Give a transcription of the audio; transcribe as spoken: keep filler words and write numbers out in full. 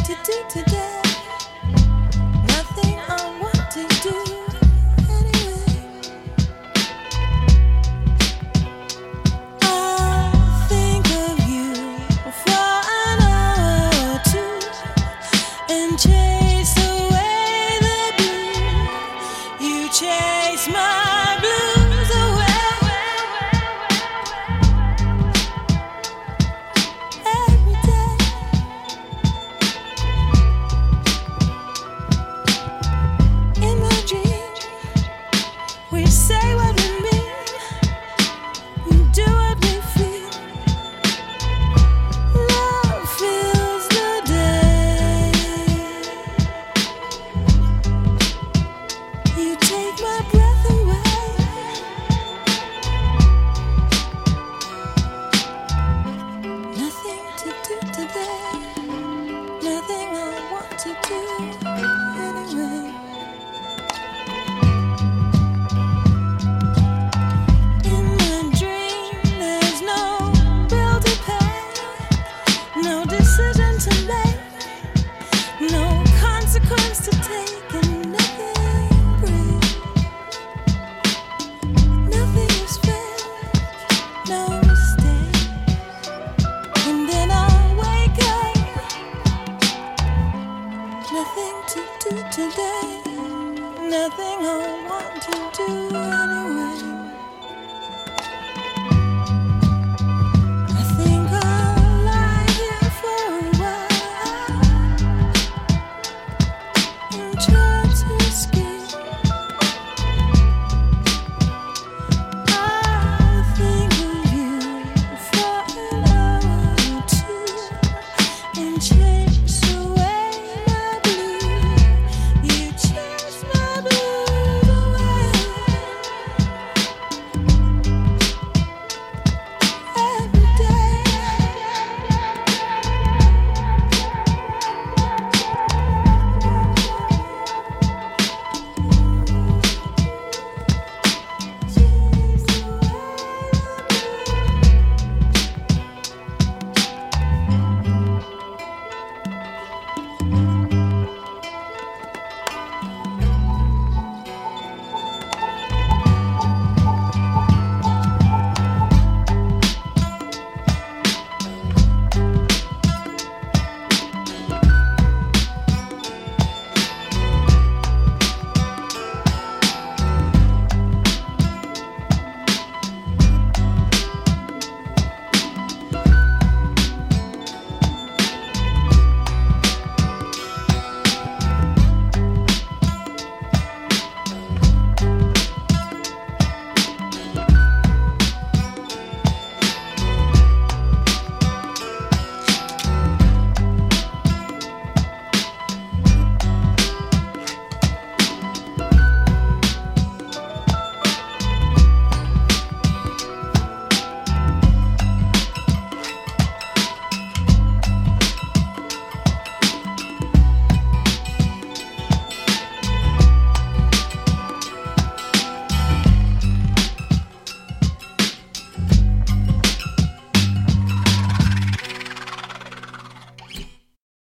to do today. Nothing I want to do anyway. I'll think of you for an hour or two and chase away the blue. You chase my blues away. Every day. In my dream, we say what we mean, we do what we feel. Love fills the day. You take my breath away. Nothing to do today. Nothing I want to do anyway. In my dream, there's no bill to pay, no decision to make, no consequence to take, and nothing breaks. Nothing is fake, no mistake. And then I wake up. Nothing to do today. Nothing I want to do anyway.